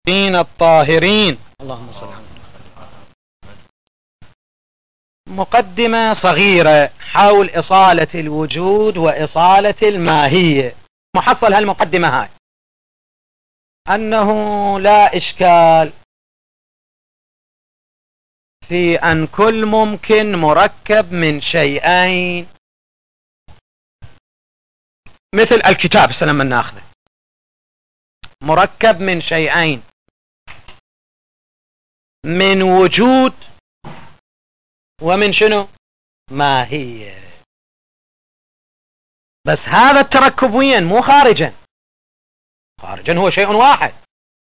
دين الطاهرين. اللهم صل على محمد. مقدمة صغيرة حول إصالة الوجود وإصالة الماهية. محصل هالمقدمة هاي أنه لا إشكال في أن كل ممكن مركب من شيئين، مثل الكتاب لما ناخذه مركب من شيئين، من وجود ومن شنو؟ ماهية. بس هذا التركب وين؟ مو خارجا، خارجا هو شيء واحد،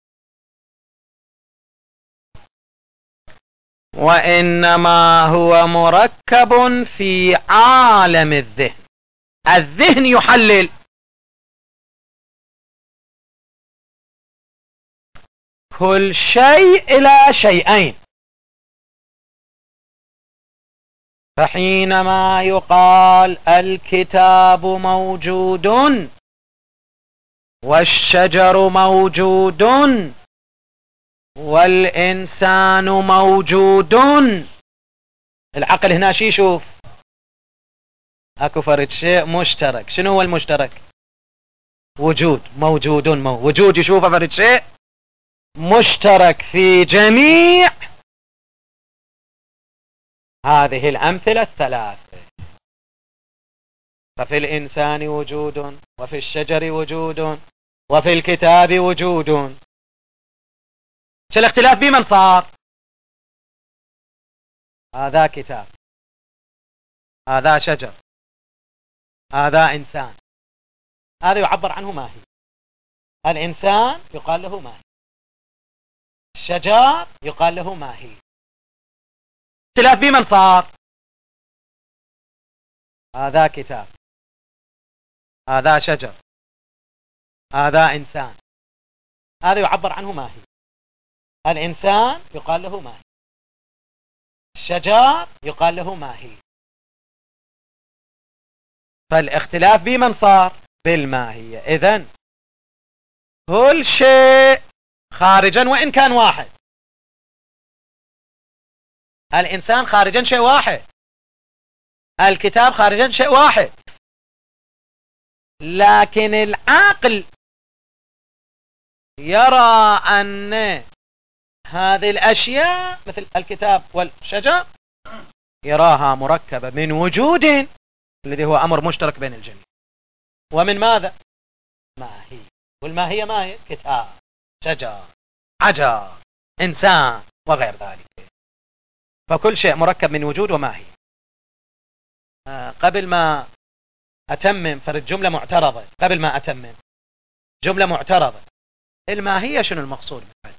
وإنما هو مركب في عالم الذهن. الذهن يحلل كل شيء إلى شيئين، فحينما يقال الكتاب موجود والشجر موجود والإنسان موجود، العقل هنا شي يشوف؟ اكو فرد شيء مشترك. شنو هو المشترك؟ وجود. موجود وجود يشوفه فرد شيء مشترك في جميع هذه الأمثلة الثلاثة. ففي الإنسان وجود، وفي الشجر وجود، وفي الكتاب وجود. شو الاختلاف بمن صار؟ هذا كتاب، هذا شجر، هذا إنسان. هذا يعبر عنه ماهي. الإنسان يقال له ماهي، الشجر يقال له ماهي. اختلاف بمن صار؟ هذا كتاب، هذا شجر، هذا إنسان. هذا يعبر عنه ماهي. الإنسان يقال له ماهي، الشجر يقال له ماهي. فالاختلاف بمن صار؟ بالماهية. إذن كل شيء خارجا وإن كان واحد. الإنسان خارجا شيء واحد، الكتاب خارجا شيء واحد، لكن العقل يرى أن هذه الأشياء مثل الكتاب والشجر يراها مركبة من وجود الذي هو أمر مشترك بين الجميع، ومن ماذا؟ ماهي. والماهية ما هي؟ كتاب، شجر، حجر، إنسان، وغير ذلك. فكل شيء مركب من وجود وماهي. قبل ما أتمم فرد جملة معترضة، قبل ما أتمم جملة معترضة، الماهية شنو المقصود بها؟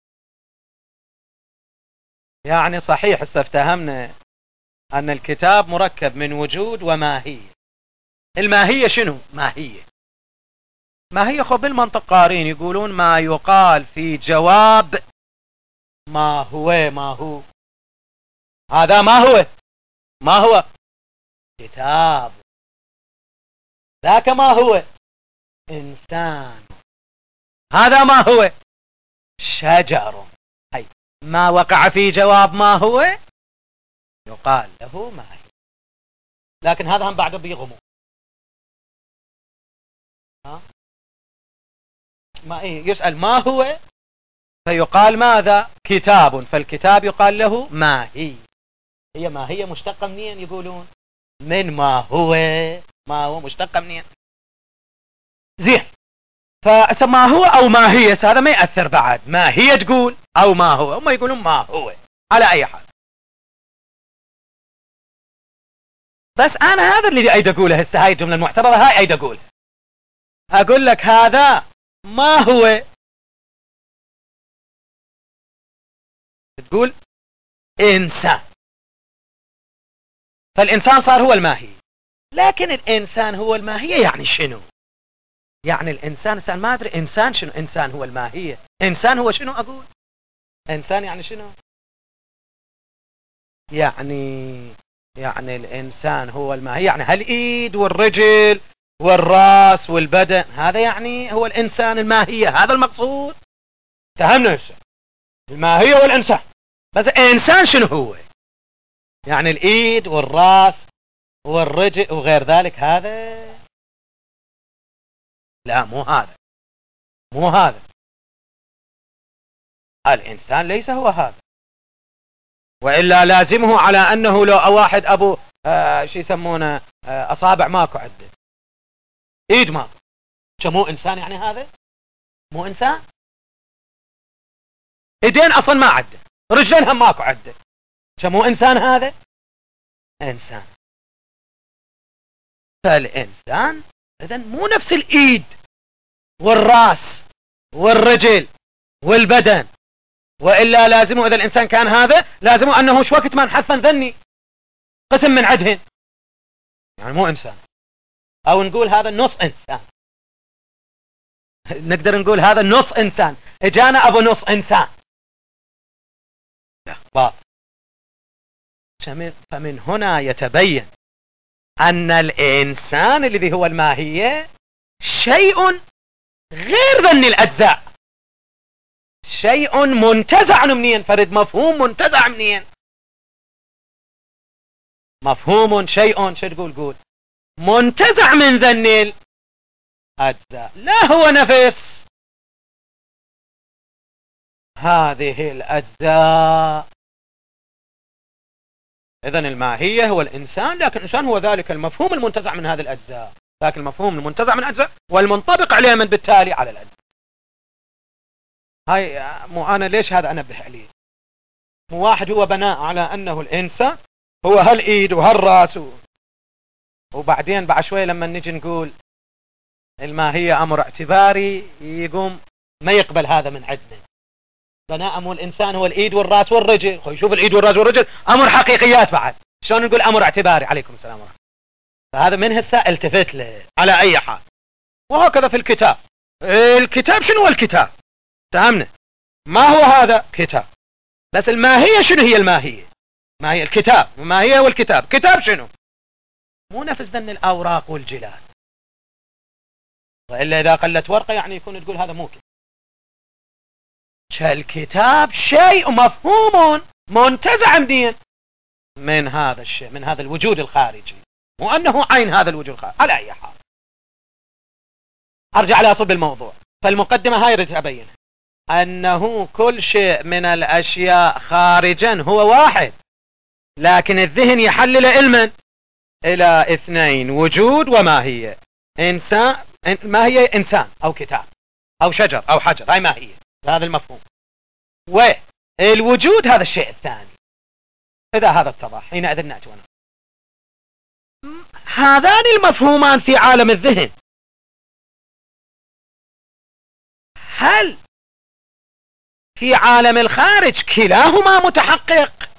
يعني صحيح استفتهمنا أن الكتاب مركب من وجود وماهية. الماهية شنو؟ ماهية خب بالمنطق قارين يقولون ما يقال في جواب ما هو هذا ما هو كتاب، ذاك ما هو إنسان، هذا ما هو شجر. أي ما وقع في جواب ما هو يقال له ماهي. لكن هذا هم بعده بيغمو. ما يسأل ما هو فيقال ماذا؟ كتاب، فالكتاب يقال له ماهي. هي ماهية مشتقة منين يقولون؟ من ما هو مشتقة منين؟ زين. فما هو أو ماهية هذا ما يأثر بعد. ماهية تقول أو ما هو، هم يقولون ما هو على أي حال. بس أنا هذا اللي أيد أقوله هسه، هاي الجملة المعترضة هاي أيد أقولها. أقول لك هذا ما هو، تقول إنسان، فالإنسان صار هو الماهي. لكن الإنسان هو الماهية يعني شنو؟ يعني الإنسان ما أدري إنسان شنو؟ إنسان هو الماهية. إنسان هو شنو؟ أقول إنسان يعني شنو؟ يعني الإنسان هو الماهية، يعني هالإيد والرجل والرأس والبدن، هذا يعني هو الإنسان الماهية، هذا المقصود؟ فهمنا هسه الماهية والإنسان. بس إنسان شنو هو؟ يعني الإيد والرأس والرجل وغير ذلك، هذا لا، مو هذا، مو هذا. الإنسان ليس هو هذا، وإلا لازمه على أنه لو واحد أبو شو يسمونه أصابع ماكو عدة، إيد ماكو، مو إنسان يعني هذا؟ مو إنسان. إيدين أصلا ما عدة، رجلين هم ماكو عدة، مو إنسان هذا؟ إنسان. فالإنسان إذن مو نفس الإيد والرأس والرجل والبدن، وإلا لازمه إذا الإنسان كان هذا لازمه أنه شو وقت ما نحث ذني قسم من عدهن، يعني مو إنسان. أو نقول هذا نص إنسان، نقدر نقول هذا نص إنسان، إجانا أبو نص إنسان. لا، فمن هنا يتبين أن الإنسان الذي هو الماهية شيء غير ذني الأجزاء، شيء منتزع منين؟ فرد مفهوم منتزع منين؟ مفهوم شيء شو تقول؟ قول منتزع من ذني الأجزاء، لا هو نفس هذه الأجزاء. إذن الماهية هو الإنسان، لكن الإنسان هو ذلك المفهوم المنتزع من هذه الأجزاء، لكن المفهوم المنتزع من الأجزاء والمنطبق عليه من بالتالي على الأجزاء. هاي مو أنا ليش هذا أنبه عليه؟ مو واحد هو بناء على أنه الإنسان هو هالإيد وهالراس وبعدين بعد شوية لما نجي نقول الماهية أمر اعتباري يقوم ما يقبل هذا من عندنا، بناء مو الإنسان هو الإيد والراس والرجل، يشوف الإيد والراس والرجل أمر حقيقيات، بعد شلون نقول أمر اعتباري؟ عليكم السلام ورحمة. فهذا من هسه التفت له على أي حال. وهكذا في الكتاب. الكتاب شنو هو الكتاب؟ فهمنا ما هو هذا كتاب، بس الماهية شنو هي الماهية؟ ما هي الكتاب، ما هي هو الكتاب. كتاب شنو؟ مو نفس ذن الأوراق والجلاد، وإلا إذا قلت ورقة يعني يكون تقول هذا مو كتاب. الكتاب شيء مفهوم منتزع منين؟ من هذا الشيء، من هذا الوجود الخارجي، مو أنه عين هذا الوجود الخارجي. على أي حال أرجع لأصل الموضوع. فالمقدمة هاي رد أبينها أنه كل شيء من الأشياء خارجا هو واحد، لكن الذهن يحلل علما إلى اثنين: وجود وماهية. إنسان، ماهية إنسان أو كتاب أو شجر أو حجر، هاي ماهية، هذا المفهوم. والوجود هذا الشيء الثاني. إذا هذا اتضح حينئذ نأتي ونقول هذان المفهومان في عالم الذهن، هل في عالم الخارج كلاهما متحقق؟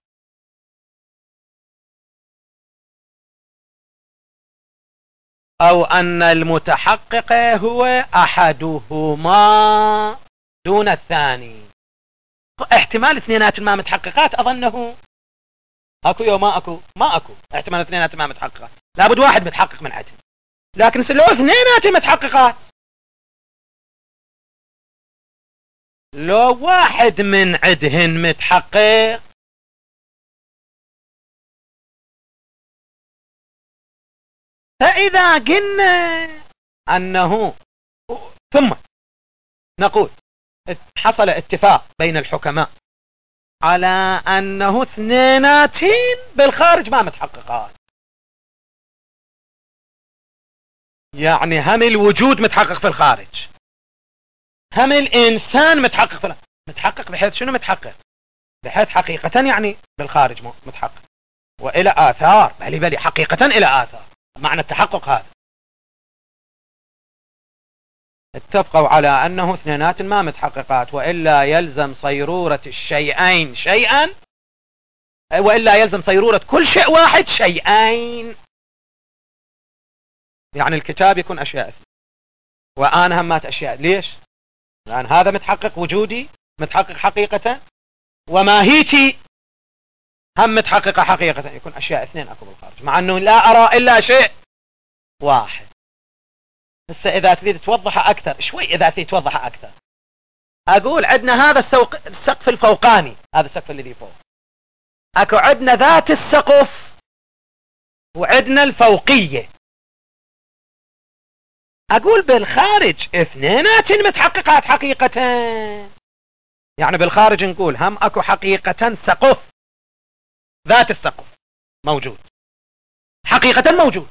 أو أن المتحقق هو أحدهما دون الثاني؟ احتمال اثنينات ما متحققات أظنه أكو يو ما أكو، ما أكو احتمال اثنينات ما متحققات، لابد واحد متحقق من عدهم. لكن لو اثنينات متحققات، لو واحد من عدهن متحقق فإذا قلنا أنه ثم نقول حصل اتفاق بين الحكماء على أنه اثنيناتين بالخارج ما متحققات، يعني هم الوجود متحقق في الخارج، هم الإنسان متحقق في الخارج. متحقق بحيث شنو متحقق؟ بحيث حقيقة يعني بالخارج متحقق، وإلى آثار، بلي حقيقة إلى آثار، معنى التحقق هذا. اتفقوا على أنه اثنينات ما متحققات، وإلا يلزم صيرورة الشيئين شيئا، وإلا يلزم صيرورة كل شيء واحد شيئين. يعني الكتاب يكون أشياء اثنين وأنا همات أشياء. ليش؟ لأن هذا متحقق وجودي، متحقق حقيقة، وماهيتي هم متحققة حقيقة، يكون أشياء اثنين أكو بالخارج، مع أنه لا أرى إلا شيء واحد. بس إذا تريد توضح أكثر شوي، إذا تريد توضح أكثر، اقول عندنا هذا السقف الفوقاني، هذا السقف الذي فوق، اكو عندنا ذات السقف وعندنا الفوقية. اقول بالخارج اثنينات متحققات حقيقة، يعني بالخارج نقول هم اكو حقيقة سقف، ذات السقف موجود، حقيقة موجود.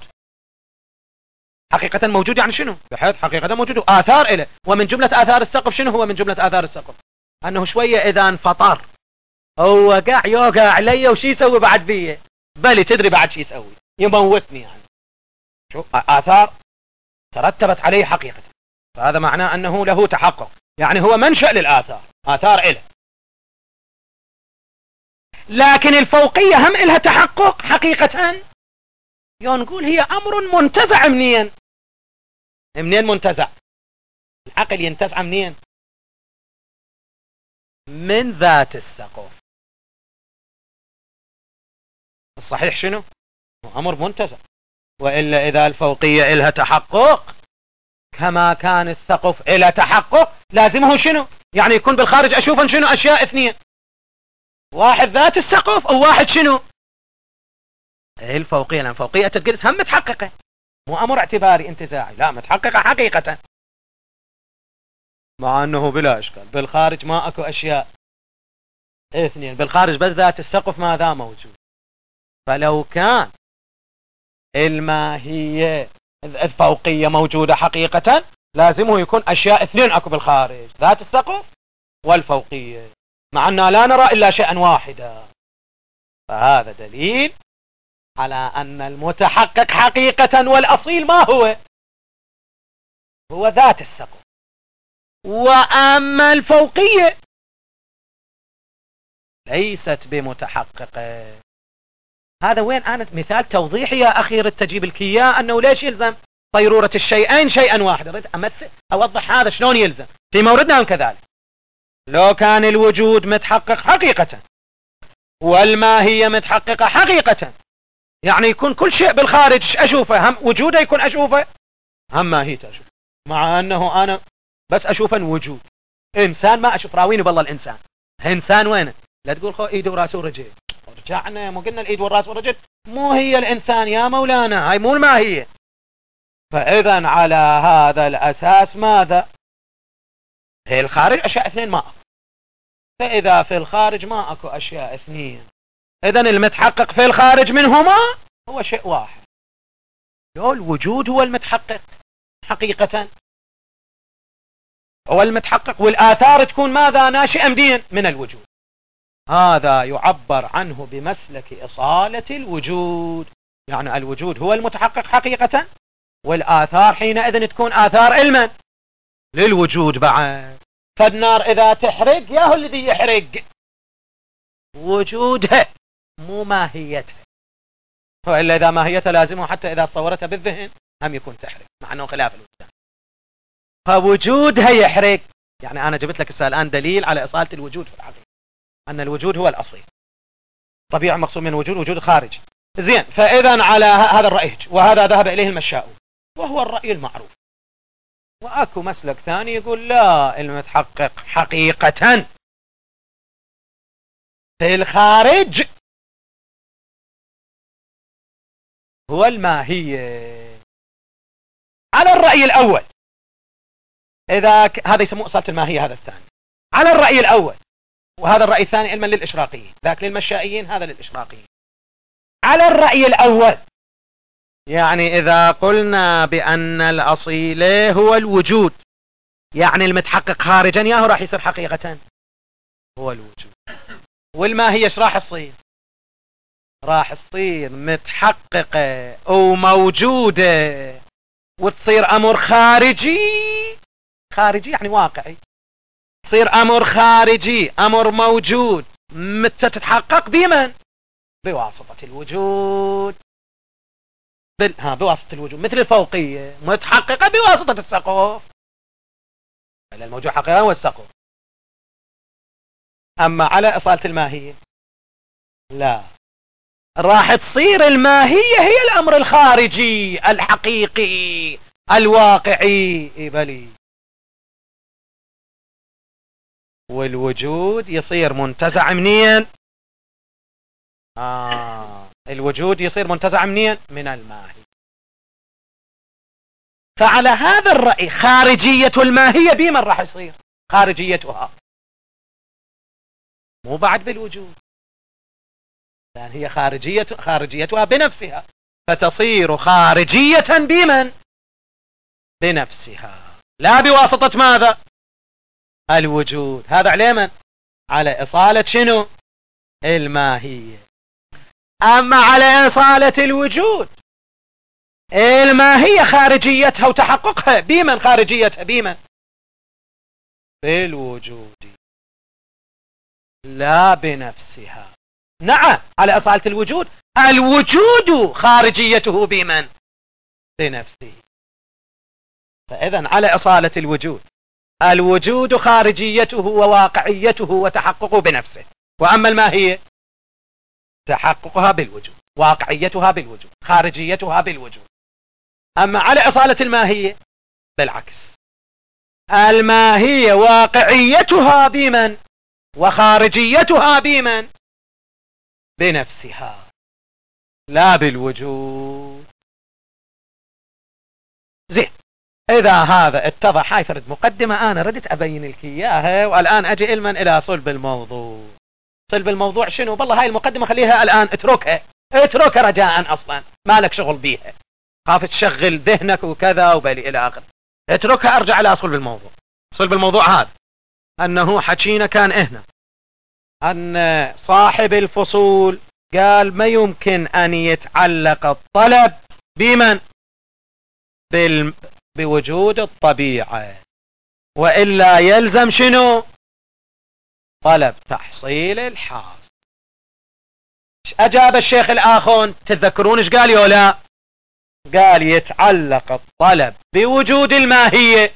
حقيقة موجود يعني شنو؟ بحيث حقيقة موجود آثار إله. ومن جملة آثار السقف شنو هو من جملة آثار السقف؟ أنه شوية إذا انفطر هو قاع يوقع علي وشي يسوي بعد بيه؟ بلي تدري بعد شي يسوي؟ يموتني يعني. شو آثار ترتبت عليه حقيقة، فهذا معناه أنه له تحقق، يعني هو منشأ للآثار، آثار إله. لكن الفوقية هم إلها تحقق حقيقة، نقول هي أمر منتزع. منين منتزع؟ العقل ينتزع منين؟ من ذات السقف. الصحيح شنو؟ أمر منتزع، وإلا إذا الفوقية إلها تحقق كما كان السقف إلها تحقق لازمه شنو؟ يعني يكون بالخارج أشوفا شنو؟ أشياء اثنين، واحد ذات السقف أو واحد شنو؟ الفوقية، لأن فوقية تتقلس هم متحققة، مو أمر اعتباري انتزاعي، لا متحققة حقيقة، مع أنه بلا إشكال بالخارج ما أكو أشياء اثنين، بالخارج بس ذات السقف ماذا موجود. فلو كان الماهية الفوقية موجودة حقيقة لازمه يكون أشياء اثنين أكو بالخارج، ذات السقف والفوقية، مع أننا لا نرى إلا شيئا واحدا. فهذا دليل على أن المتحقق حقيقة والأصيل ما هو؟ هو ذات السقف. وأما الفوقية ليست بمتحققة. هذا وين أنا مثال توضيحي يا أخي ردت تجيب الكياء أنه ليش يلزم صيرورة الشيئين شيئا واحدا. ردت أوضح هذا شلون يلزم في موردنا. كذلك لو كان الوجود متحقق حقيقة والماهية متحققة حقيقة، يعني يكون كل شيء بالخارج أشوفه، هم وجوده يكون أشوفه، هم ماهيته أشوفه، مع أنه أنا بس أشوفه وجود. إنسان ما أشوف، راويني بالله الإنسان. إنسان وينه؟ لا تقول خو إيده وراسه ورجل، رجعنا مو قلنا الإيد والراس والرجل مو هي الإنسان يا مولانا، هاي مو الماهية. فإذا على هذا الأساس ماذا؟ هي الخارج أشياء اثنين ما أكو، فإذا في الخارج ما أكو أشياء اثنين، إذن المتحقق في الخارج منهما هو شيء واحد. لو الوجود هو المتحقق حقيقة، هو المتحقق، والآثار تكون ماذا؟ ناشئة منين؟ من الوجود. هذا يعبر عنه بمسلك إصالة الوجود، يعني الوجود هو المتحقق حقيقة، والآثار حينئذ تكون آثار علما للوجود بعد. فالنار إذا تحرق ياهو الذي يحرق وجودها مو ماهيتها، وإلا إذا ماهيتها لازمه حتى إذا صورتها بالذهن هم يكون تحرق، مع أنه خلاف الوجود. فوجودها يحرق. يعني أنا جبت لك الآن دليل على إصالة الوجود في الحقيقة، أن الوجود هو الأصيل. طبيعي مقصود من الوجود وجود خارجي. زين، فإذا على هذا الرأي، وهذا ذهب إليه المشاؤون وهو الرأي المعروف. وأكو مسلك ثاني يقول لا، المتحقق حقيقة في الخارج هو الماهية. على الرأي الأول إذا هذا يسموه إصالة الماهية، هذا الثاني. على الرأي الأول، وهذا الرأي الثاني علما للإشراقيين، ذاك للمشائيين، هذا للإشراقيين. على الرأي الأول يعني إذا قلنا بأن الأصيل هو الوجود، يعني المتحقق خارجا ياهو راح يصير حقيقة هو الوجود. والماهية ايش راح تصير؟ راح تصير متحققة أو موجودة، وتصير أمر خارجي. خارجي يعني واقعي، تصير أمر خارجي، أمر موجود، متى تتحقق بمن؟ بواسطة الوجود. بواسطة الوجود، مثل الفوقية متحققة بواسطة السقف، إلا الموجود حقيقة هو السقف. أما على إصالة الماهية لا، راح تصير الماهية هي الأمر الخارجي الحقيقي الواقعي. بلي والوجود يصير منتزع منين؟ الوجود يصير منتزع منين؟ من الماهي. فعلى هذا الرأي خارجية الماهية بمن راح يصير خارجيتها؟ مو بعد بالوجود، لأن هي خارجيتها بنفسها، فتصير خارجية بمن؟ بنفسها، لا بواسطة ماذا؟ الوجود. هذا على من؟ على إصالة شنو؟ الماهية. أما على إصالة الوجود، الماهية خارجيتها وتحققها بمن؟ خارجيتها بمن؟ بالوجود، لا بنفسها. نعم، على أصالة الوجود، الوجود خارجيته بمن؟ بنفسه. فإذن على أصالة الوجود، الوجود خارجيته وواقعيته وتحققه بنفسه، وأما الماهية تحققها بالوجود، واقعيتها بالوجود، خارجيتها بالوجود. أما على أصالة الماهية بالعكس، الماهية واقعيتها بمن؟ وخارجيتها بمن؟ بنفسها، لا بالوجود. زين، إذا هذا اتضح، هاي فرد مقدمة أنا ردت أبين لك إياها، والآن أجي إلى صلب الموضوع. صلب الموضوع شنو؟ والله هاي المقدمة خليها الآن، اتركها رجاء، أصلا ما لك شغل بيها، خاف تشغل ذهنك وكذا وبالي إلى آخر. اتركها، أرجع إلى صلب الموضوع. صلب الموضوع هذا أنه حكينا كان هنا أن صاحب الفصول قال ما يمكن أن يتعلق الطلب بمن؟ بوجود الطبيعة، وإلا يلزم شنو؟ طلب تحصيل الحاصل. أجاب الشيخ الآخون، تذكرون ايش قال يولا؟ قال يتعلق الطلب بوجود الماهية،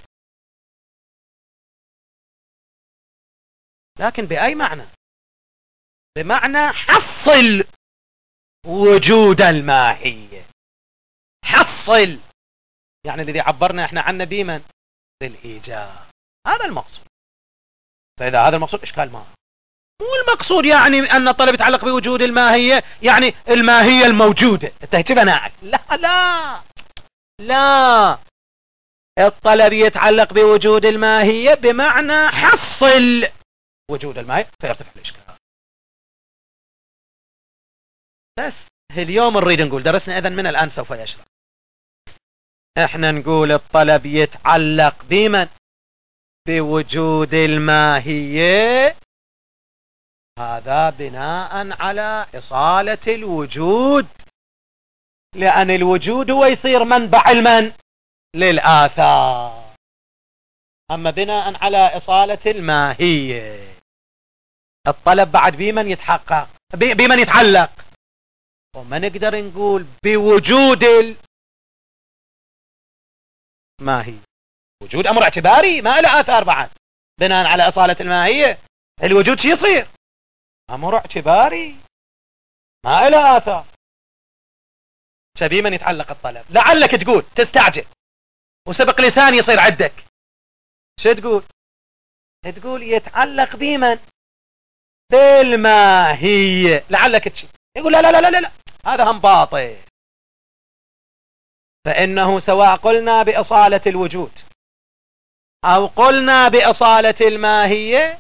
لكن بأي معنى؟ بمعنى حصل وجود الماهية، حصل، يعني الذي عبرنا احنا عنه بمن؟ بالإيجاب. هذا المقصود. فإذا هذا المقصود إشكال ما مو المقصود يعني أن الطلب يتعلق بوجود الماهية، يعني الماهية الموجودة تهتبناك، لا لا لا، الطلب يتعلق بوجود الماهية بمعنى حصل وجود الماهية، فيرتفع الإشكال. بس اليوم نريد نقول، درسنا إذن من الآن سوف يشرح. احنا نقول الطلب يتعلق بمن؟ بوجود الماهية، هذا بناء على إصالة الوجود، لأن الوجود هو يصير منبع المن؟ للآثار. أما بناء على إصالة الماهية، الطلب بعد بمن يتحقق؟ بمن يتعلق؟ وما نقدر نقول بوجود الماهية. وجود أمر اعتباري ما له آثار بعد، بناء على إصالة الماهية الوجود شي يصير؟ أمر اعتباري ما له آثار. بمن يتعلق الطلب؟ لعلك تقول تستعجل وسبق لسان يصير عندك، شو تقول؟ تقول يتعلق بمن؟ بالماهية، لعلك تشي يقول لا لا لا لا لا، هذا هم باطل. فإنه سواء قلنا بإصالة الوجود أو قلنا بإصالة الماهية،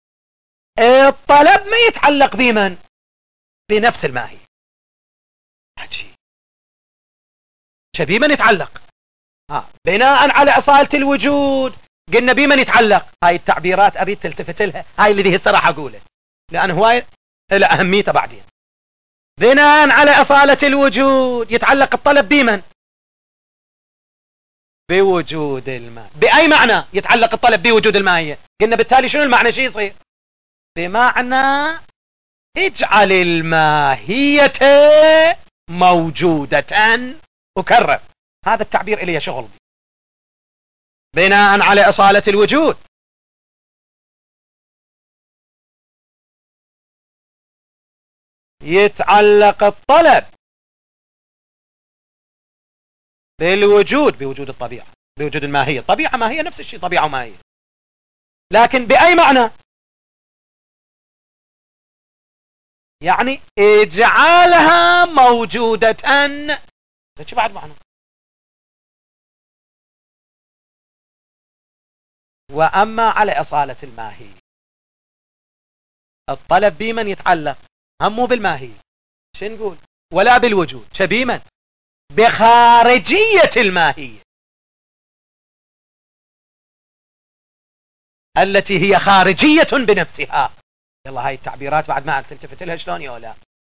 الطلب ما يتعلق بمن؟ بنفس الماهية. عجيب، بمن يتعلق؟ بناء على إصالة الوجود قلنا بمن يتعلق. هاي التعبيرات أريد تلتفت لها، هاي اللي الصراحة أقوله، لأن هواي لها أهميته بعدين. بناء على إصالة الوجود يتعلق الطلب بمن؟ بوجود الماء. بأي معنى يتعلق الطلب بوجود الماهية؟ قلنا بالتالي شنو المعنى؟ شي يصير؟ بمعنى اجعل الماهية موجودة. أكرر، هذا التعبير إليه شغل بي. بناء على إصالة الوجود يتعلق الطلب بالوجود، بوجود الطبيعة، بوجود الماهية. طبيعة ماهية نفس الشيء، طبيعة وماهية، لكن بأي معنى؟ يعني اجعلها موجودة. شو بعد معنى؟ وأما على أصالة الماهية، الطلب بمن يتعلق؟ هم مو بالماهية، شو نقول؟ ولا بالوجود، بمن؟ بخارجية الماهية التي هي خارجية بنفسها. يلا هاي التعبيرات بعد ما تلتفت لها شلون يولا؟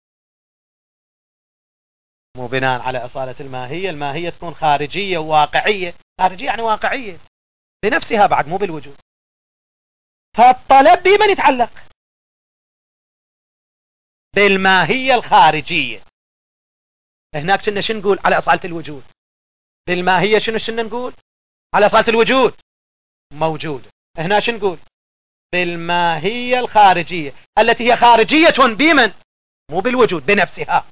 مو بناء على أصالة الماهية، الماهية تكون خارجية وواقعية، خارجية يعني واقعية بنفسها بعد مو بالوجود. فالطلب بمن يتعلق؟ بالماهية الخارجية. هناك كنا شو نقول على أصالة الوجود؟ بالماهية شنو نقول على أصالة الوجود؟ موجودة. هنا شو نقول؟ بالماهية الخارجية التي هي خارجية بمن؟ مو بالوجود، بنفسها.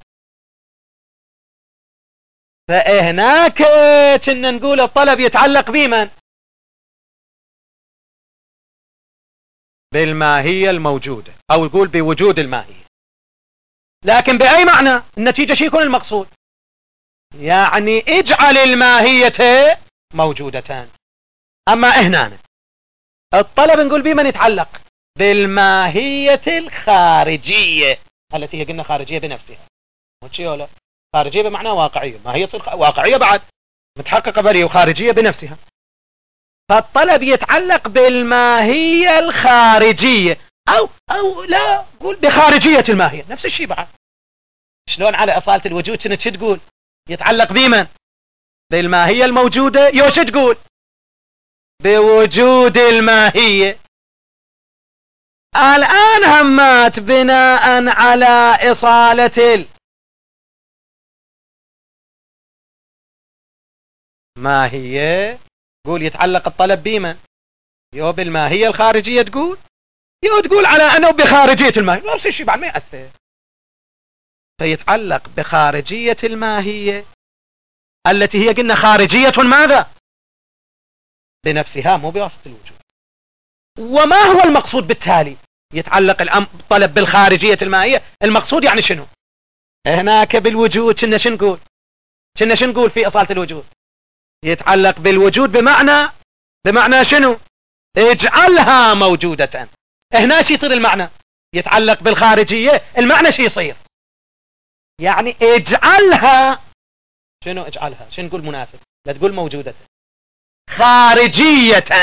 فهناك كنا نقول الطلب يتعلق بمن؟ بالماهية الموجودة، أو يقول بوجود الماهية. لكن بأي معنى؟ النتيجة شو يكون المقصود؟ يعني اجعل الماهية موجودة. أما هنا الطلب نقول بمن يتعلق؟ بالماهية الخارجية التي هي قلنا خارجية بنفسها. ولا خارجية بمعنى واقعية، ما هي تصير واقعية بعد متحققة بريه وخارجية بنفسها. فالطلب يتعلق بالماهية الخارجية، أو لا قول بخارجية الماهية، نفس الشيء بعد. شلون على أصالة الوجود كنت شو تقول؟ يتعلق بمن؟ بالماهية الموجودة. شو تقول؟ بوجود الماهية. الآن همات بناء على إصالة الماهية قول يتعلق الطلب بمن؟ بالماهية الخارجية تقول، تقول على أنه بخارجية الماهية، نفس الشيء بعد ما يأثر. فيتعلق بخارجية الماهية التي هي قلنا خارجية ماذا؟ بنفسها مو بواسطة الوجود. وما هو المقصود بالتالي؟ يتعلق الطلب بالخارجية الماهية، المقصود يعني شنو؟ هناك بالوجود كنا شو نقول في أصالة الوجود؟ يتعلق بالوجود بمعنى شنو؟ اجعلها موجودة. هنا شي يصير المعنى؟ يتعلق بالخارجية، المعنى شي يصير؟ يعني اجعلها شنو؟ اجعلها شنو نقول مناسب؟ لا تقول موجودة، خارجية.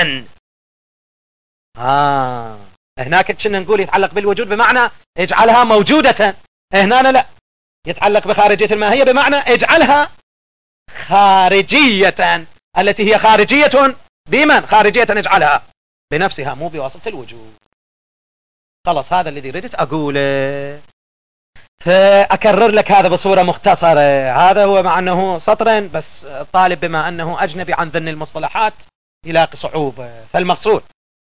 هناك كنا نقول يتعلق بالوجود بمعنى اجعلها موجودة. هنا لا، يتعلق بخارجية الماهية بمعنى اجعلها خارجية التي هي خارجية بمن؟ خارجية اجعلها بنفسها مو بواسطة الوجود. خلاص هذا الذي ردت أقوله. فأكرر لك هذا بصورة مختصرة. هذا هو مع أنه سطرا بس، الطالب بما أنه أجنبي عن ذن المصطلحات يلاقي صعوبة. فالمقصود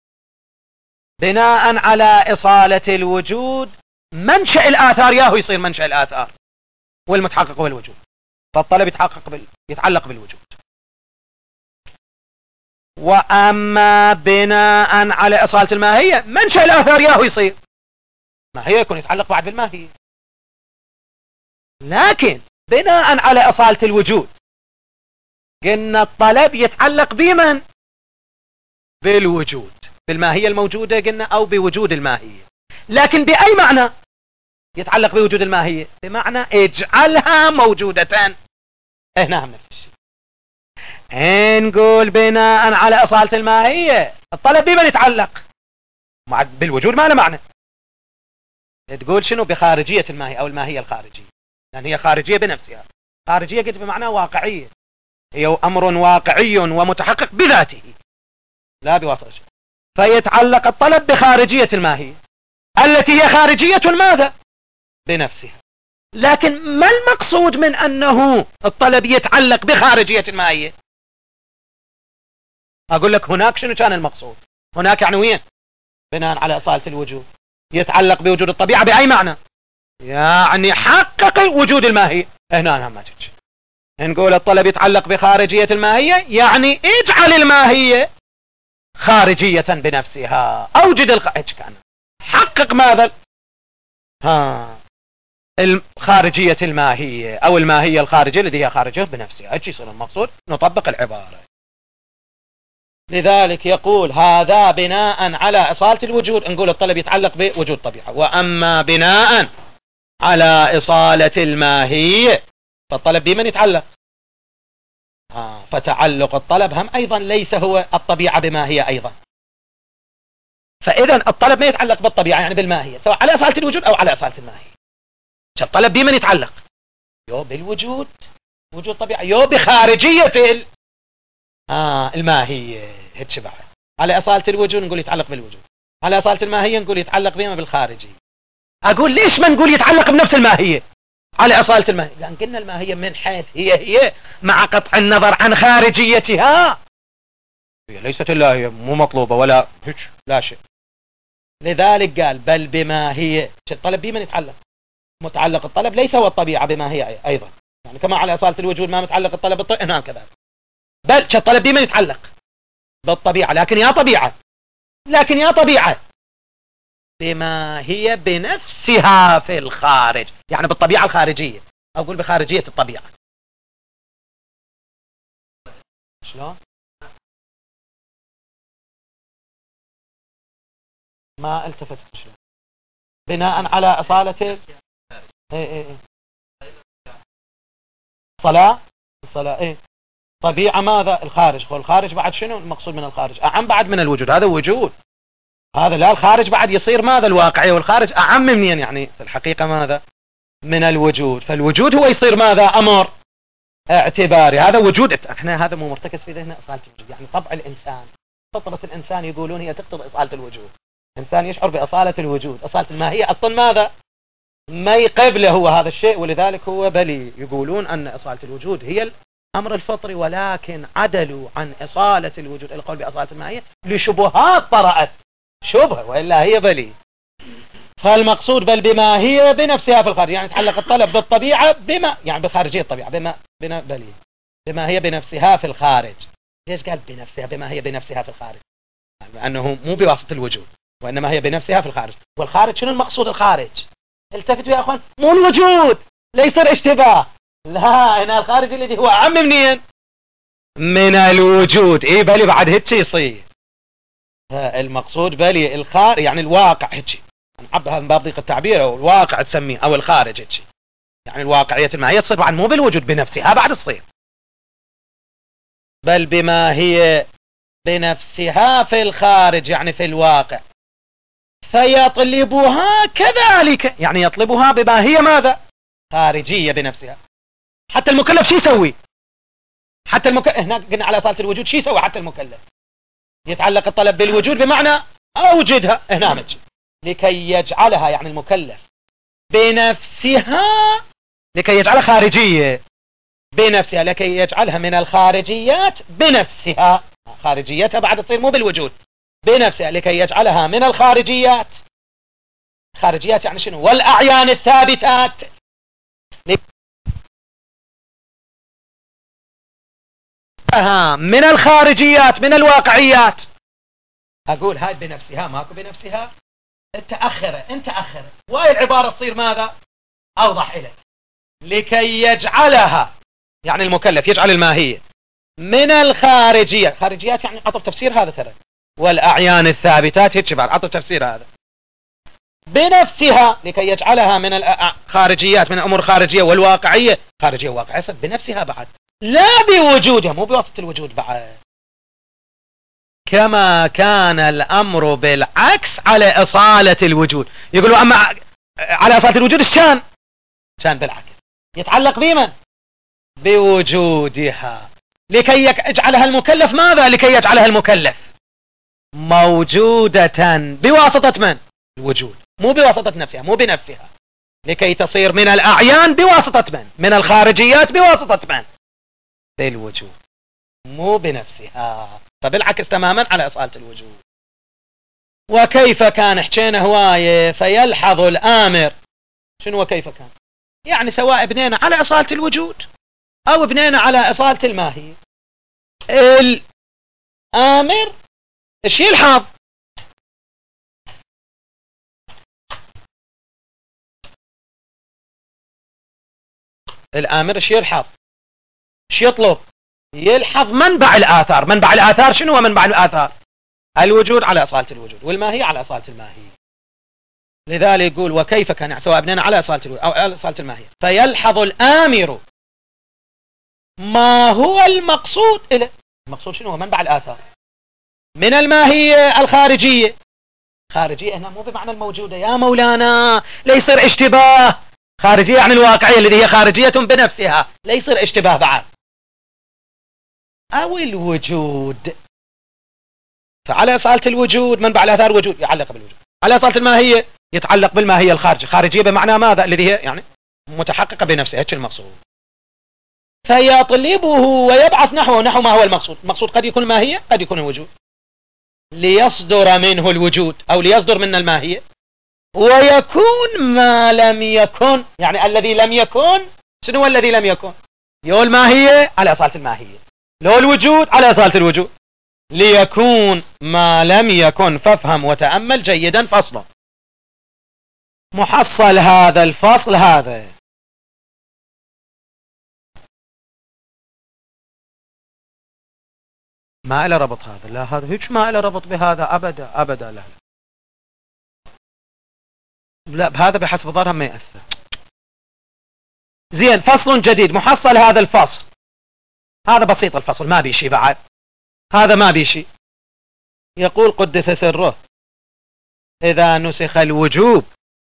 بناء على إصالة الوجود منشأ الآثار ياهو يصير منشأ الآثار والمتحقق بالوجود. فالطلب يتعلق بالوجود. وأما بناء على إصالة الماهية منشأ الآثار ياهو يصير ماهية، يكون يتعلق بعد بالماهية. لكن بناء على إصالة الوجود قلنا الطلب يتعلق بمن؟ بالوجود، بالماهية الموجودة قلنا، أو بوجود الماهية. لكن بأي معنى يتعلق بوجود الماهية؟ بمعنى اجعلها موجودة. هنا هم نفس الشيء. نقول بناء على إصالة الماهية الطلب بمن يتعلق؟ بالوجود ما له معنى. تقول شنو؟ بخارجية الماهية أو الماهية الخارجية، لأن هي خارجية بنفسها. خارجية قلت بمعنى واقعية، هي أمر واقعي ومتحقق بذاته لا بواسطة شيء. فيتعلق الطلب بخارجية الماهية التي هي خارجية ماذا؟ بنفسها. لكن ما المقصود من أنه الطلب يتعلق بخارجية الماهية؟ أقول لك هناك شنو كان المقصود؟ هناك يعني وين؟ بناء على إصالة الوجود يتعلق بوجود الطبيعة بأي معنى؟ يعني حقق وجود الماهية. هنا ما تجي نقول الطلب يتعلق بخارجية الماهية، يعني اجعل الماهية خارجية بنفسها، أوجد كان حقق ماذا؟ خارجية الماهية أو الماهية الخارجية التي هي خارجية بنفسها. ايش يصير المقصود؟ نطبق العبارة. لذلك يقول هذا بناء على إصالة الوجود، نقول الطلب يتعلق بوجود طبيعة. وأما بناء على إصالة الماهية فالطلب بمن يتعلق؟ فتعلق الطلب هم أيضا ليس هو الطبيعة بماهية أيضا. فإذا الطلب ما يتعلق بالطبيعة يعني بالماهية، سواء على إصالة الوجود أو على إصالة الماهية. الطلب بمن يتعلق؟ يو بالوجود، وجود طبيعة، يو بخارجية الماهية. هيك بعد على إصالة الوجود نقول يتعلق بالوجود، على إصالة الماهية نقول يتعلق بما بالخارجية. أقول ليش ما نقول يتعلق بنفس الماهية على إصالة الماهية؟ لأن قلنا الماهية من حيث هي مع قطع النظر عن خارجيتها هي ليست إلا هي، مو مطلوبة ولا هيك لا شيء. لذلك قال بل بما هي. الطلب بمن يتعلق؟ متعلق الطلب ليس هو الطبيعة بما هي أيضا، يعني كما على إصالة الوجود ما متعلق الطلب بالطبيعة هنا كذلك. بل الطلب بمن يتعلق؟ بالطبيعة، لكن يا طبيعة بما هي بنفسها في الخارج، يعني بالطبيعة الخارجية، أو أقول بخارجية الطبيعة. شلون؟ ما التفت شلون؟ بناء على أصالة الصلاة طبيعة ماذا؟ الخارج. والخارج بعد شنو المقصود من الخارج؟ أعم بعد من الوجود. هذا وجود، هذا لا الخارج بعد يصير ماذا؟ الواقعية. والخارج أعم منين؟ يعني في الحقيقة ماذا؟ من الوجود. فالوجود هو يصير ماذا؟ أمر اعتباري. هذا وجود. احنا هذا مو مرتكز في ذهننا إصالة الوجود، يعني طبع الإنسان، فطرة الإنسان يقولون هي تقتضي إصالة الوجود. الإنسان يشعر بإصالة الوجود. أصالة الماهية أصلا ماذا؟ ما يقبله هو هذا الشيء، ولذلك هو بلي يقولون أن إصالة الوجود هي الأمر الفطري، ولكن عدلوا عن إصالة الوجود إلى القول بإصالة الماهية لشبهات طرأت شبهة، وإلا هي بلي. فالمقصود بل بما هي بنفسها في الخارج، يعني تعلق الطلب بالطبيعة بما يعني بخارجية الطبيعة بلي بما هي بنفسها في الخارج. ليش قال بنفسها؟ بما هي بنفسها في الخارج لأنه مو بواسطة الوجود، وإنما هي بنفسها في الخارج. والخارج شنو المقصود؟ الخارج. التفتوا يا أخوان، مو الوجود، ليس اشتباه، لا، هنا الخارج الذي هو أعم منين؟ من الوجود. بلي بعد هيك يصير المقصود بلي الخارج يعني الواقع هيك، نعبها من باب ضيق التعبير، أو الواقع تسميه، أو الخارج هيك، يعني الواقعية الماهية تصير بعد مو بالوجود بنفسها بعد تصير، بل بما هي بنفسها في الخارج يعني في الواقع. فيطلبها كذلك، يعني يطلبها بما هي ماذا؟ خارجية بنفسها. حتى المكلف شو يسوي؟ حتى المكلف هنا قلنا على أصالة الوجود شو يسوي؟ حتى المكلف يتعلق الطلب بالوجود بمعنى أوجدها هنا لكي يجعلها، يعني المكلف بنفسها، لكي يجعلها خارجية بنفسها، لكي يجعلها من الخارجيات بنفسها. خارجيتها بعد تصير مو بالوجود، بنفسها، لكي يجعلها من الخارجيات. خارجيات يعني شنو؟ والأعيان الثابتات، من الخارجيات من الواقعيات. أقول هاي بنفسها، ماكو بنفسها، انت أخره وهي العبارة تصير ماذا؟ أوضح إليك. لكي يجعلها يعني المكلف يجعل الماهية من الخارجيات. خارجيات يعني عطف تفسير هذا ترى، والأعيان الثابتات هيك بعد عطف تفسير هذا بنفسها، لكي يجعلها من الخارجيات، من الأمور الخارجية والواقعية. خارجية وواقعية بنفسها بعد، لا بوجودها، مو بواسطة الوجود بعد. كما كان الأمر بالعكس على إصالة الوجود. يقولوا أما على إصالة الوجود كان بالعكس يتعلق بمن؟ بوجودها، لكي يجعلها المكلف ماذا؟ لكي يجعلها المكلف موجودة بواسطة من؟ الوجود، مو بواسطة نفسها، مو بنفسها، لكي تصير من الأعيان بواسطة من؟ من الخارجيات بواسطة من؟ بالوجود، مو بنفسها. فبالعكس تماما على إصالة الوجود. وكيف كان حكينا هواية. فيلحظ الآمر. شنو وكيف كان؟ يعني سواء بنينا على إصالة الوجود أو بنينا على إصالة الماهية، الآمر إيش يلحظ؟ الآمر ايش يلحظ؟ ايش يطلب؟ يلحظ منبع الآثار. منبع الآثار شنو هو منبع الآثار؟ الوجود على أصالة الوجود، والماهية على أصالة الماهية. لذلك يقول وكيف كان، سواء بنينا على أصالة الوجود أو على أصالة الماهية، فيلحظ الآمر ما هو المقصود إليه. المقصود شنو هو؟ منبع الآثار من الماهية الخارجية. خارجية هنا مو بمعنى الموجودة يا مولانا، لا يصير اشتباه. خارجية عن الواقعية التي هي خارجية بنفسها، لا يصير اشتباه بعد. أو الوجود، فعلى أصالة الوجود منبع الآثار وجود يعلق بالوجود، على أصالة الماهية يتعلق بالماهية الخارجية. خارجية بمعنى ماذا؟ الذي هي يعني متحققة بنفسها، هيك المقصود. فيطلبه ويبعث نحو ما هو المقصود. المقصود قد يكون الماهية، قد يكون الوجود، ليصدر منه الوجود أو ليصدر منا الماهية، ويكون ما لم يكن. يعني الذي لم يكن شنو هو الذي لم يكن؟ يو الماهية على أصالة الماهية، لو الوجود على أصالة الوجود. ليكون ما لم يكن. فافهم وتأمل جيدا فصلا. محصل هذا الفصل هذا ما له ربط هذا، لا هذا هيك ما له ربط بهذا أبدا أبدا. لا لا بهذا بحسب ظاهرها ما يأثر. زين، فصل جديد. محصل هذا الفصل هذا بسيط، الفصل ما بيشي بعد، هذا ما بيشي. يقول قدس سره إذا نسخ الوجوب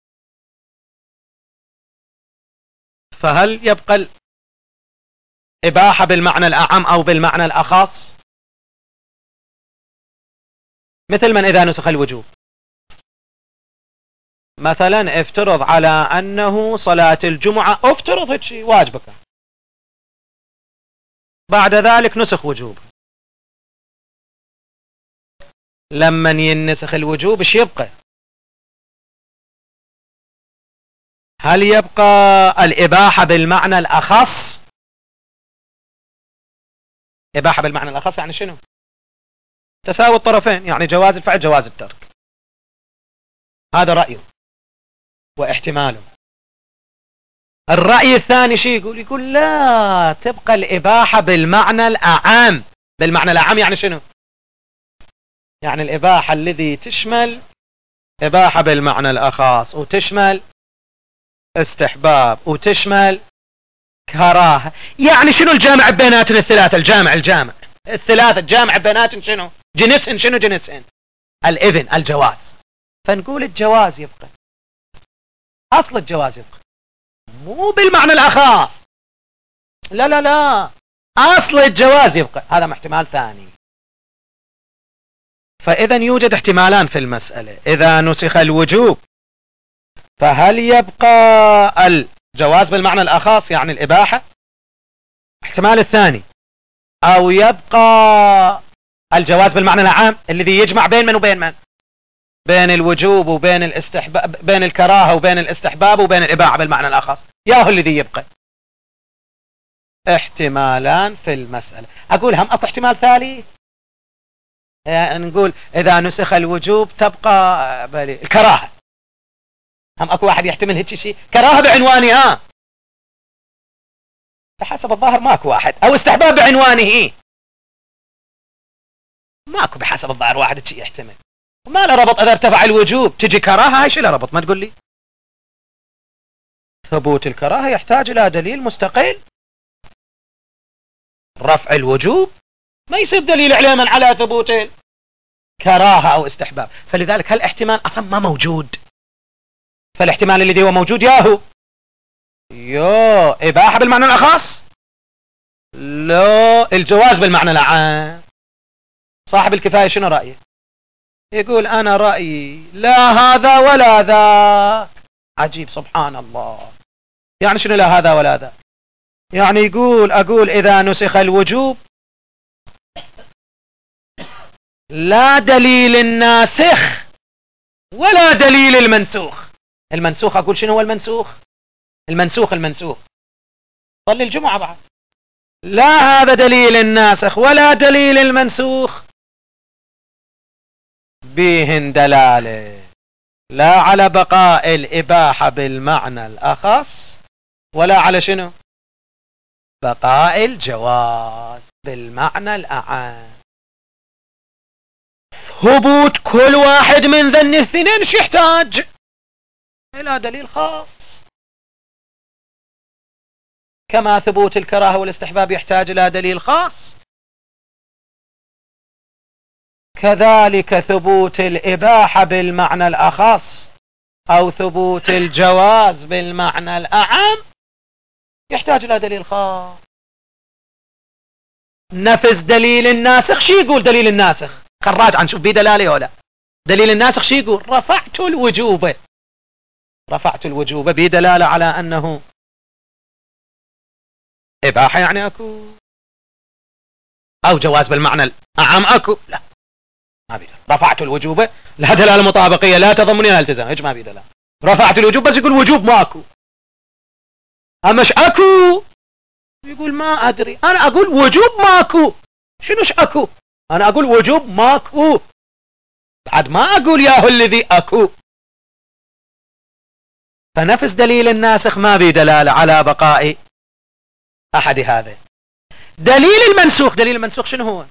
فهل يبقى الإباحة بالمعنى الأعم أو بالمعنى الأخص؟ مثل من إذا نسخ الوجوب، مثلا افترض على أنه صلاة الجمعة، افترض هيك شيء واجبك، بعد ذلك نسخ وجوب. لما ينسخ الوجوب ايش يبقى؟ هل يبقى الإباحة بالمعنى الأخص؟ إباحة بالمعنى الأخص يعني شنو؟ تساوي الطرفين، يعني جواز الفعل جواز الترك. هذا رأيه واحتماله. الرأي الثاني شيء يقول؟ يقول لا، تبقى الإباحة بالمعنى الأعام. بالمعنى الأعام يعني شنو؟ يعني الإباحة الذي تشمل إباحة بالمعنى الأخص، وتشمل استحباب، وتشمل كراهة. يعني شنو الجامع بيناتن الثلاثة؟ الجامع الثلاثة الجامع بيناتن شنو؟ جنسهن شنو؟ جنسهن الإذن، الجواز. فنقول الجواز يبقى، أصل الجواز يبقى، مو بالمعنى الأخص. لا لا لا، أصل الجواز يبقى. هذا احتمال ثاني. فإذا يوجد احتمالان في المسألة. إذا نسخ الوجوب فهل يبقى الجواز بالمعنى الأخص يعني الإباحة؟ احتمال الثاني. أو يبقى الجواز بالمعنى العام الذي يجمع بين من وبين من؟ بين الوجوب وبين الاستحباب، بين الكراهة وبين الاستحباب وبين الإباحة بالمعنى الأخص. ياهو الذي يبقى. احتمالان في المسألة. أقول هم أطلع احتمال ثالث، نقول إذا نسخ الوجوب تبقى الكراهة. هم أكو واحد يحتمل هيك شيء، كراهة بعنوانها بحسب الظاهر ماكو واحد، أو استحباب بعنوانه ماكو بحسب الظاهر واحد شيء يحتمل. ما له ربط إذا ارتفع الوجوب تجي كراهة، هاي شو له ربط؟ ما تقول لي. ثبوت الكراهة يحتاج إلى دليل مستقل. رفع الوجوب ما يصير دليل علما على ثبوت كراهة أو استحباب. فلذلك هالاحتمال أصلا ما موجود. فالاحتمال الذي هو موجود ياهو إباحة بالمعنى الأخص، لا الجواز بالمعنى العام. صاحب الكفاية شنو رأيه؟ يقول أنا رأيي لا هذا ولا ذاك. عجيب سبحان الله. يعني شنو لا هذا ولا ذاك؟ يعني أقول إذا نسخ الوجوب لا دليل الناسخ ولا دليل المنسوخ. المنسوخ أقول شنو هو المنسوخ؟ المنسوخ صلي الجمعة بعد. لا هذا دليل الناسخ ولا دليل المنسوخ بهن دلالة لا على بقاء الإباحة بالمعنى الأخص ولا على شنو؟ بقاء الجواز بالمعنى الأعم. ثبوت كل واحد من ذن الاثنين ايش يحتاج؟ إلى دليل خاص، كما ثبوت الكراهة والاستحباب يحتاج إلى دليل خاص، كذلك ثبوت الإباحة بالمعنى الأخص أو ثبوت الجواز بالمعنى الأعم يحتاج إلى دليل خاص. نفس دليل الناسخ، شي يقول دليل الناسخ؟ خراج نشوف بيه دلالة ولا. دليل الناسخ شي يقول؟ رفعت الوجوب، رفعت الوجوب بدلالة على أنه إباحة يعني أكو، أو جواز بالمعنى الأعم أكو، لا ما بيدل. رفعت الوجوب لا دلالة مطابقية لا تضمنية لا التزام، ايش ما بيدل. رفعت الوجوب بس يقول وجوب ماكو، أمش أكو يقول ما أدري، أنا أقول وجوب ماكو. شنوش أكو؟ أنا أقول وجوب ماكو، بعد ما أقول ياهو الذي أكو. فنفس دليل الناسخ ما بدلالة على بقاء أحد هذا. دليل المنسوخ، دليل المنسوخ شنو هو؟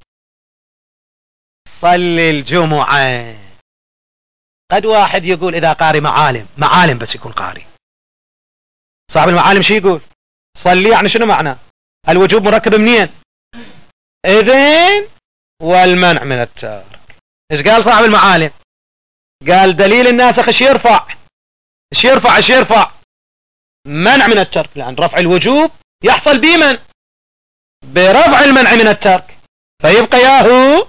صلي الجمعة. قد واحد يقول إذا قاري معالم بس يكون قاري. صاحب المعالم شو يقول؟ صلي يعني شنو معنى؟ الوجوب مركب منين؟ إذن والمنع من الترك. إيش قال صاحب المعالم؟ قال دليل الناسخ إيش يرفع؟ إيش يرفع؟ منع من الترك، لأن رفع الوجوب يحصل بمن؟ برفع المنع من الترك، فيبقى ياهو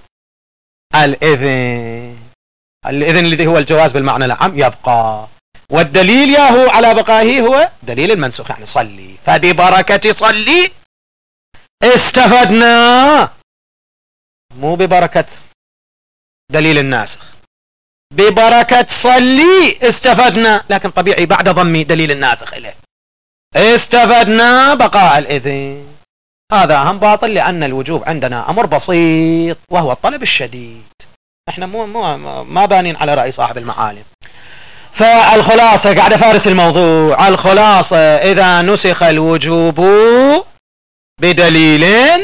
الإذن الذي هو الجواز بالمعنى العام يبقى، والدليل ياهو على بقائه هو دليل المنسوخ يعني صلي. فببركة صلي استفدنا، مو ببركة دليل الناسخ، ببركة صلي استفدنا، لكن طبيعي بعد ضم دليل الناسخ إليه استفدنا بقاء الإذن. هذا هم باطل، لأن الوجوب عندنا أمر بسيط وهو الطلب الشديد. احنا ما بانين على رأي صاحب المعالم. فالخلاصة قاعد فارس الموضوع، الخلاصة إذا نسخ الوجوب بدليل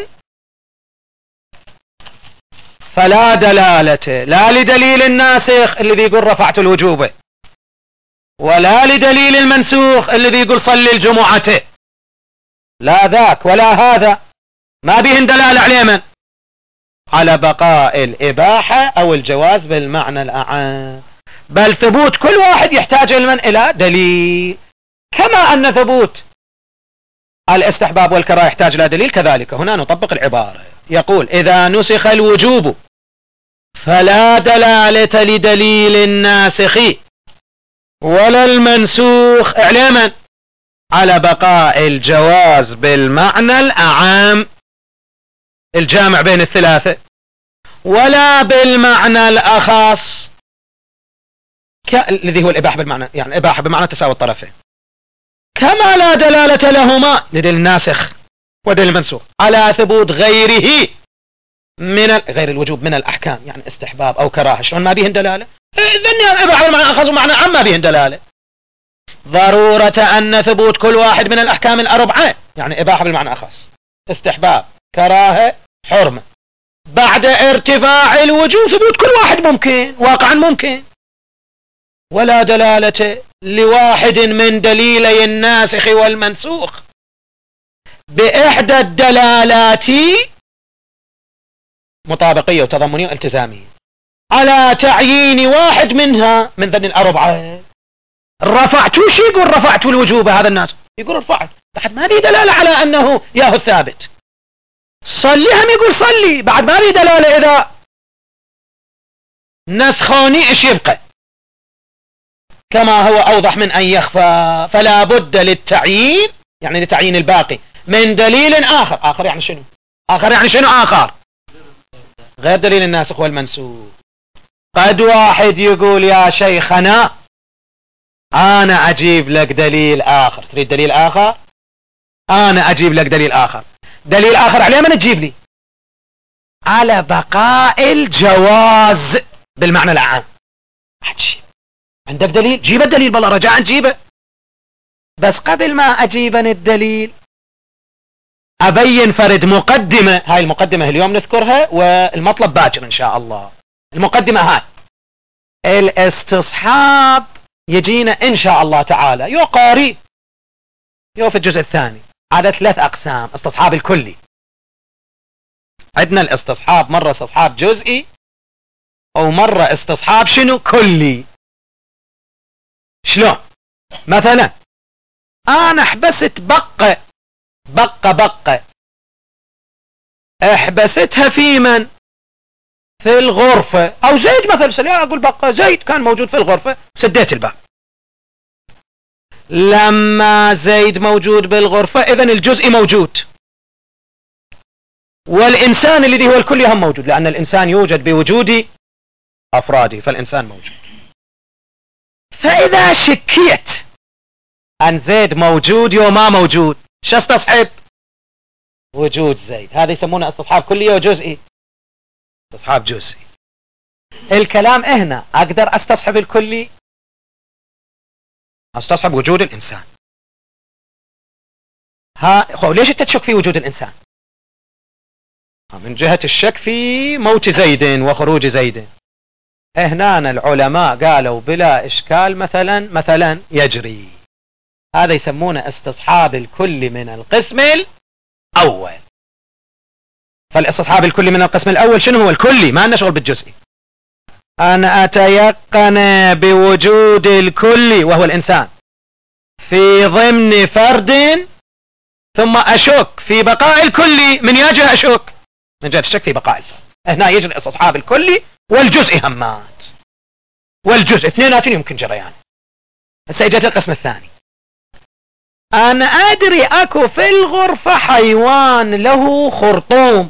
فلا دلالة لا لدليل الناسخ الذي يقول رفعت الوجوب، ولا لدليل المنسوخ الذي يقول صلي الجمعة، لا ذاك ولا هذا، ما بهن دلالة على من؟ على بقاء الإباحة أو الجواز بالمعنى الأعم، بل ثبوت كل واحد يحتاج إلى دليل، كما أن ثبوت الاستحباب والكراهة يحتاج إلى دليل، كذلك هنا نطبق العبارة. يقول إذا نسخ الوجوب فلا دلالة لدليل الناسخ ولا المنسوخ علما على بقاء الجواز بالمعنى الأعم الجامع بين الثلاثة، ولا بالمعنى الأخص الذي هو الإباحة بالمعنى، يعني إباحة بمعنى تساوي الطرفين، كما لا دلالة لهما لدليل الناسخ ودليل المنسوخ على ثبوت غيره من غير الوجوب من الأحكام، يعني استحباب أو كراهة، شلون ما بيهن دلالة؟ إذن إباحة بالمعنى الأخص ومعنى عام ما بيهن دلالة. ضرورة أن ثبوت كل واحد من الأحكام الأربعة، يعني إباحة بالمعنى أخص، استحباب، كراهة، حرمة، بعد ارتفاع الوجوب ثبوت كل واحد ممكن، واقعا ممكن، ولا دلالة لواحد من دليلي الناسخ والمنسوخ بإحدى الدلالات مطابقية وتضمنية والتزامية على تعيين واحد منها من ذن الأربعة. رفعت وش يقول؟ رفعت الوجوب هذا الناس يقول رفعت، بعد ما في دلالة على أنه ياهو الثابت. صلي هم يقول صلي، بعد ما في دلالة إذا نسخوني إيش يبقى، كما هو أوضح من أن يخفى. فلا بد للتعيين، يعني لتعيين الباقي من دليل آخر. آخر يعني شنو؟ آخر يعني شنو آخر؟ غير دليل الناسخ والمنسوخ. قد واحد يقول يا شيخنا أنا أجيب لك دليل آخر، تريد دليل آخر؟ أنا أجيب لك دليل آخر. دليل آخر عليه من تجيب لي؟ على بقاء الجواز بالمعنى العام. عجيب، عندك دليل؟ جيب الدليل بالله رجاء جيبه. بس قبل ما أجيبن الدليل أبين فرد مقدمة، هاي المقدمة اليوم نذكرها والمطلب باكر إن شاء الله. المقدمة هاي الاستصحاب يجينا إن شاء الله تعالى يقاري في الجزء الثاني على 3 أقسام. استصحاب الكلي، عندنا الاستصحاب مرة استصحاب جزئي أو مرة استصحاب شنو كلي. شلون؟ مثلا أنا حبست بقة احبستها في من؟ في الغرفة. أو زيد مثلا، أقول بقة زيد كان موجود في الغرفة سديت الباب. لما زيد موجود بالغرفة إذن الجزء موجود، والإنسان الذي هو الكل هم موجود، لأن الإنسان يوجد بوجود أفراده، فالإنسان موجود. فإذا شكيت أن زيد موجود يو ما موجود، شو استصحب؟ وجود زيد. هذا يسمونه استصحاب كلي وجزئي. استصحاب جزئي. الكلام هنا أقدر استصحب الكلي، استصحب وجود الإنسان. ليش انت تشك في وجود الإنسان؟ من جهة الشك في موت زيد وخروج زيد. هنا العلماء قالوا بلا إشكال مثلا يجري. هذا يسمونه استصحاب الكل من القسم الأول. فالاستصحاب الكلي من القسم الأول شنو هو؟ الكلي، ما لنا شغل بالجزئي. أنا أتيقن بوجود الكل وهو الإنسان في ضمن فرد، ثم أشك في بقاء الكلي. من يجه أشك؟ من جهة الشك في بقاء الفرد. هنا يجري استصحاب الكلي والجزء همات، والجزء اثنيناتهم يمكن جريان. هسه اجت القسم الثاني. أنا أدري أكو في الغرفة حيوان له خرطوم.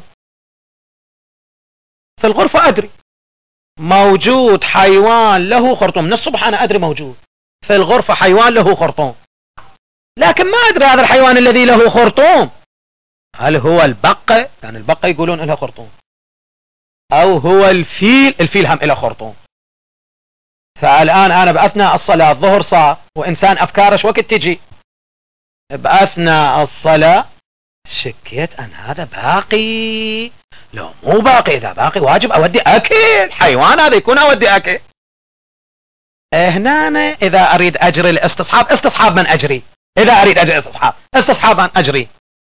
في الغرفة أدري موجود حيوان له خرطوم، من الصبح أنا أدري موجود في الغرفة حيوان له خرطوم، لكن ما أدري هذا الحيوان الذي له خرطوم هل هو البقة؟ لأن البقة يقولون إلها خرطوم، أو هو الفيل هم إله خرطوم. فالآن أنا بأثناء الصلاة الظهر صار، وإنسان أفكارش وقت تجي بأثناء الصلاة شكيت أن هذا باقي لو مو باقي. إذا باقي واجب أودي أكل حيوان، هذا يكون أودي أكل. هنا إذا أريد أجري الاستصحاب، استصحاب من أجري؟ إذا أريد أجري استصحاب من أجري؟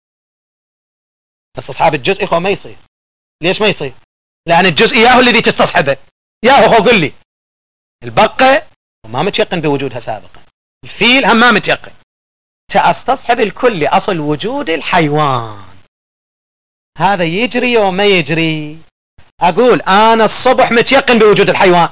استصحاب الجزء ما يصير. ليش ما يصير؟ لأن الجزء ياهو الذي تستصحبه، ياهو قل لي. البقة ما متيقن بوجودها سابقا، الفيل هم ما متيقن. سأستصحب الكل أصل وجود الحيوان. هذا يجري وما يجري؟ أقول أنا الصبح متيقن بوجود الحيوان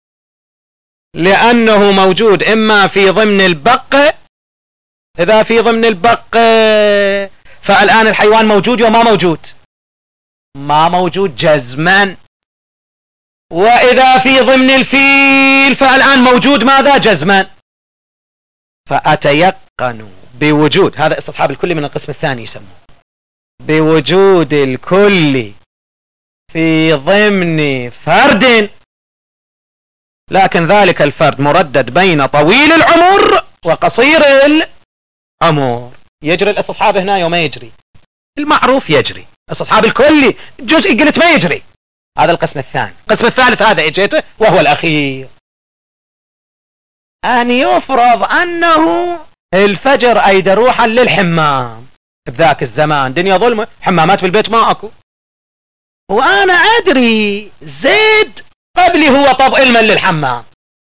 لأنه موجود إما في ضمن البقة. إذا في ضمن البقة فالآن الحيوان موجود وما موجود؟ ما موجود جزما. وإذا في ضمن الفيل فالآن موجود ماذا؟ جزما. فأتيقن بوجود، هذا استصحاب الكل من القسم الثاني يسموه، بوجود الكل في ضمن فرد، لكن ذلك الفرد مردد بين طويل العمر وقصير العمر. يجري الاستصحاب هنا وما يجري؟ المعروف يجري استصحاب الكل. جزء قلت ما يجري. هذا القسم الثاني. القسم الثالث هذا اجيته وهو الأخير. أن يفرض أنه الفجر أيد روحا للحمام. بذاك الزمان دنيا ظلمة، حمامات في البيت ما أكو، وأنا أدري زيد قبلي هو طب علما للحمام،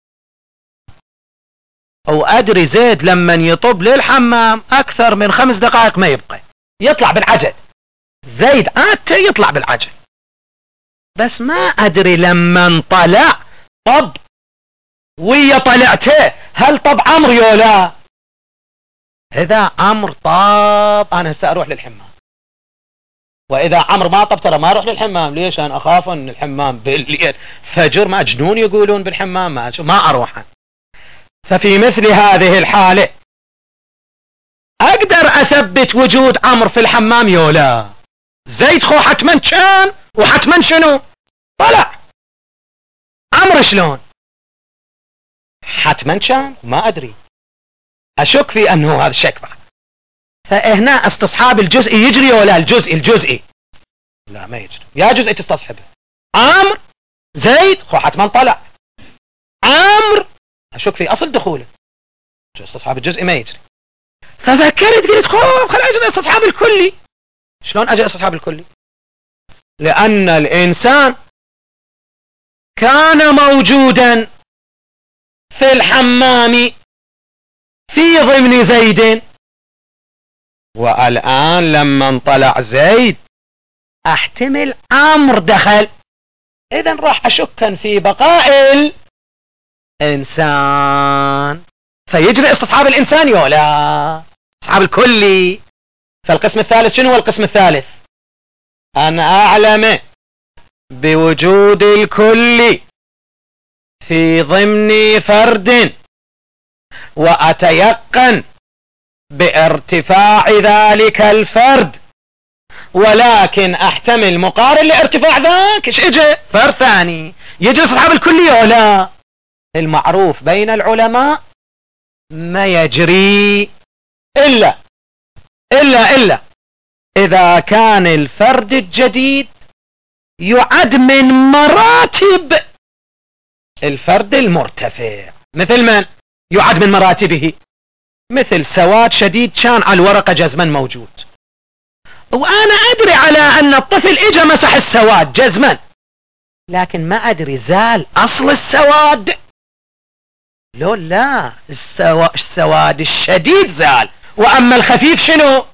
أو أدري زيد لما يطب للحمام أكثر من 5 دقائق ما يبقى، يطلع بالعجل. زيد عادته يطلع بالعجل، بس ما أدري لما طلع طب ويا طلعته هل طب عمرو يولا؟ إذا عمرو طاب أنا هسه أروح للحمام، وإذا عمرو ما طب ترى ما أروح للحمام. ليش؟ أنا أخاف أن الحمام بالليل فجر ما جنون يقولون بالحمام، ما أروح. ففي مثل هذه الحالة أقدر أثبت وجود عمرو في الحمام يولا؟ زيد خو حتما كان وحتما شنو طلع، عمرو شلون؟ حتما كان ما أدري، أشك في أنه هذا الشك بعد. فهنا استصحاب الجزئي يجري ولا الجزئي لا ما يجري. يا جزئي تستصحبه عمرو زيد خو حتما طلع عمرو اشك في اصل دخوله، استصحاب الجزئي ما يجري. ففكرت قلت خل اجي استصحاب الكلي. شلون اجي استصحاب الكلي؟ لان الانسان كان موجودا في الحمام في ضمن زيد، والآن لما طلع زيد احتمل عمرو دخل، اذا راح اشكا في بقاء الانسان، فيجري استصحاب الانسان ولا استصحاب الكلي. فالقسم الثالث شنو هو القسم الثالث؟ ان اعلم بوجود الكل في ضمن فرد وأتيقن بارتفاع ذلك الفرد، ولكن احتمل مقارن لارتفاع ذاك. ايش اجى؟ فرد ثاني يجلس اصحاب الكلية ولا؟ المعروف بين العلماء ما يجري إلا إذا كان الفرد الجديد يعد من مراتب الفرد المرتفع. مثل من يعد من مراتبه؟ مثل سواد شديد كان على الورقة جزما موجود، وأنا أدري على أن الطفل إجا مسح السواد جزما، لكن ما أدري زال أصل السواد لو لا السواد الشديد زال، وأما الخفيف شنو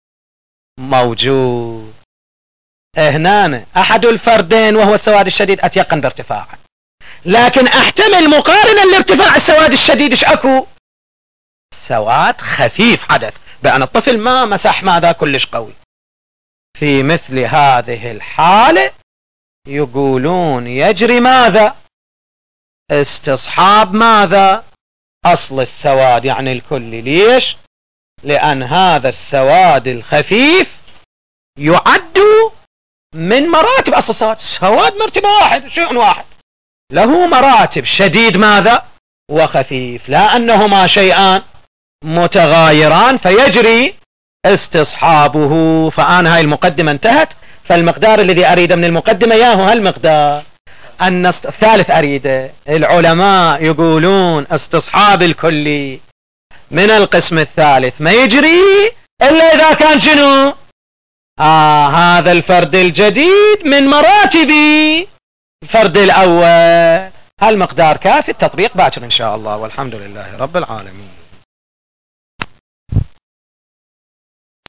موجود. هنا أحد الفردين وهو السواد الشديد أتيقن بارتفاعه، لكن احتمل مقارنة لارتفاع السواد الشديد ايش اكو؟ سواد خفيف حدث بأن الطفل ما مسح ماذا كلش قوي. في مثل هذه الحالة يقولون يجري ماذا؟ استصحاب ماذا؟ اصل السواد يعني الكلي. ليش؟ لأن هذا السواد الخفيف يعد من مراتب اصل السواد. سواد مرتبة واحد، شيء واحد، له مراتب شديد ماذا وخفيف، لا أنهما شيئان متغايران فيجري استصحابه. فأنا هاي المقدمة انتهت، فالمقدار الذي أريد من المقدمة ياهو هالمقدار. الثالث أريده. العلماء يقولون استصحاب الكلي من القسم الثالث ما يجري إلا إذا كان شنو؟ هذا الفرد الجديد من مراتب الفرد الأول. هالمقدار كافي، التطبيق باكر إن شاء الله، والحمد لله رب العالمين.